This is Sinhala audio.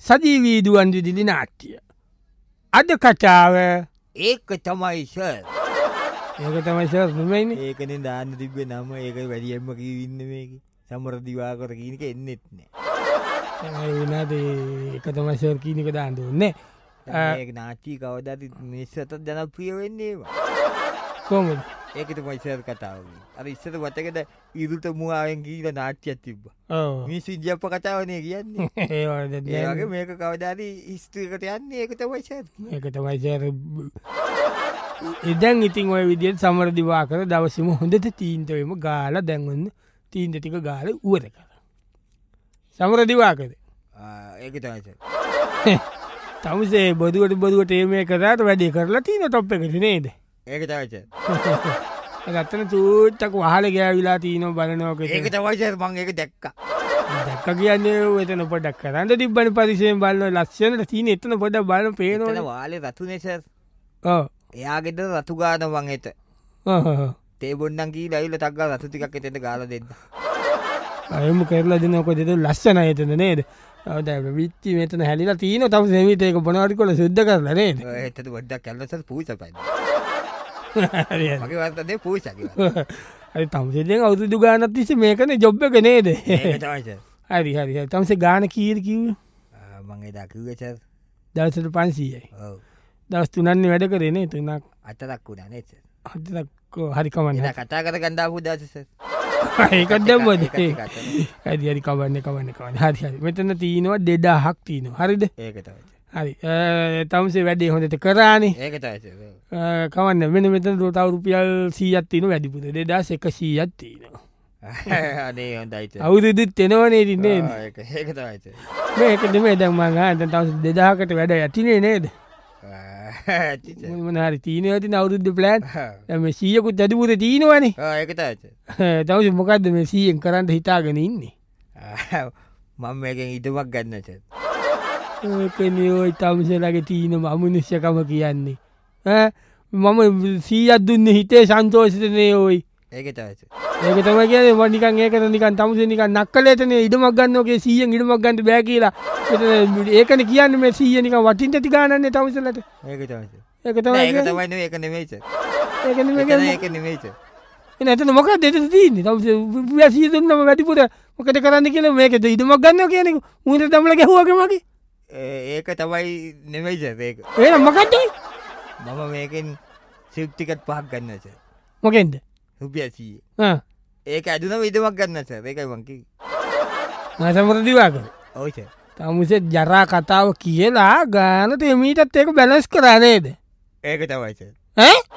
සජීවී දුවන් විදුලි නාට්‍ය. අද කතාව ඒක තමයි සර්. ඒක තමයි සර් නෙමෙයිනේ. ඒකනේ දාන්න තිබ්බේ නම. ඒක වැඩියෙන්ම කිව්වින්නේ මේක. සමර දිවාකර කියන එක එන්නෙත් නෑ. ඒ නේද ඒක තමයි සර් කියන එක දාන්න ඕනේ. ඒක නාට්‍ය කවදාද මිනිස්සුන්ට ජනප්‍රිය වෙන්නේ ඒවා. කොහොමද? ඒක තමයි සර් කතාව. අර ඉස්සර වටකද ඉරුත මුවාවෙන් ගිහිල්ලා නාට්‍යයක් තිබ්බා. ඔව්. මිනිස්සු ඉන්දියාප්ප කතාවනේ කියන්නේ. ඒ වගේ මේක කවදාද හිස්ටරි එකට යන්නේ. ඒක තමයි සර්. ඒක තමයි සර්. ඉතින් ඉතින් ඔය විදිහට සමර දිවාකර දවසෙම හොඳට තීන්තවෙම ගාලා දැන් ඔන්න තීන්ත ටික ගාලා උවර කරා. සමර දිවාකර. ඒක තමයි සර්. තමුසේ බොදුවට මේ කරාට වැඩේ කරලා තියෙන টොප් එකට නේද? ඒක තමයි සර්. ගත්තන චූට්ටක් වහල ගෑවිලා තියෙනවා බලනවා. ඒක තමයි සර් මම ඒක දැක්කා. දැක්ක කියන්නේ එතන පොඩක් කරන්න තිබ්බනේ පරිසරයෙන් බලන ලස්සනට තියෙන එතන පොඩක් බලන පේනවා. එතන වාලේ රතුනේ සර්. ඔව්. එයා ගෙදර රතු ගාන මං එත. ඔව්. තේ බොන්නම් කීලා ඇවිල්ලා ටක් ගාලා රතු ටිකක් එතෙන්ද ගාලා දෙන්න. අයම කරලා දෙනකොට ඒක ලස්සනයි එතන නේද? ඔව් දැන් විත්ති මෙතන හැලිලා තියෙනවා. තම සෙමිට ඒක බොනවාරි කොල සුද්ධ කරලා නේද? ඔය හෙටට පොඩ්ඩක් කැල්ල සර් පූජාපයින්. හරි හරි. මගේ වර්තනේ පූජා කිව්වා. හරි තමුසේ දැන් අවුරුදු ගානක් තිස්සේ මේකනේ ජොබ් එක නේද? ඒක තමයි සර්. හරි හරි හරි. තමුසේ ගාන කීයද කිව්වේ? මං එදා කිව්වේ සර්. දවසට 500යි. ඔව්. දවස් 3ක් වැඩ කරේ නේ 3ක්. 8ක් වුණා නේද සර්? 8ක් හරි කමන්නේ. එදා කතා කරගන්න ආපු දවසේ සර්. ඒකත් දැම්මද? හරි හරි කවන්නේ. හරි හරි. මෙතන තියෙනවා 2000ක් තියෙනවා. හරිද? ඒක තමයි. හරි. තමුසේ වැඩේ හොඳට කරානේ. ඒක තමයි සර්. කවන්න වෙන මෙතන තව රුපියල් 100ක් තියෙනවා වැඩිපුර. 2100ක් තියෙනවා. අනේ හොඳයි සර්. අවුරුදුත් එනවනේ ඉතින් නේද? ඒක තමයි සර්. මේක නෙමෙයි දැන් මං ආයෙත් තව 2000කට වැඩ යටිනේ නේද? මොන හරි තියෙනවා ඉතින් අවුරුද්ද ප්ලෑන්. දැන් මේ 100කුත් වැඩිපුර තියෙනවනේ. ඒක තමයි සර්. තවසේ මොකද්ද මේ 100ෙන් කරන්න හිතාගෙන ඉන්නේ? මම මේකෙන් ඉදමක් ගන්න සර්. ඒකනේ ඔය තමුසේලාගේ තියෙන අමනුෂ්‍යකම කියන්නේ. මම 100ක් දුන්නේ හිතේ සන්තෝෂෙටනේ ඔයි. ඒක තමයි සර්. ඒක තමයි කියන්නේ මම නිකන් ඒකට නිකන් තමුසේ නිකන් නක්කලේටනේ ඉදමක් ගන්නෝකේ 100න් ඉදමක් ගන්න බෑ කියලා. ඒකනේ කියන්නේ මේ 100 නිකන් වටින් තටි ගන්නන්නේ තමුසේලාට. ඒක තමයි සර්. ඒක තමයි ඒක තමයි නෙවෙයි ඒක නෙමෙයි සර්. ඒක නෙමෙයි ඒක නෙමෙයි සර්. එතන මොකක්ද එතන තියෙන්නේ? තමුසේ 100 දුන්නම වැඩිපුර මොකද කරන්න කියලා මේකද ඉදමක් ගන්නවා කියන්නේ මුහුණට දමලා ගැහුවාගේ මගේ. ඒක තමයි නෙමෙයි සර් ඒක. එහෙනම් මොකද්ද? මම මේකෙන් සිප් ටිකට් 5ක් ගන්නවා සර්. මොකෙන්ද? රුපියල් 100. ඒක අදුනම ඉදමක් ගන්න සර්. ඒකයි මං කිව්වේ. සමර දිවාකර. ඔව් සර්. තමුසේ ජරා කතාව කියලා ගානට එමීටත් ඒක බැලන්ස් කරා නේද? ඒක තමයි සර්. ඈ?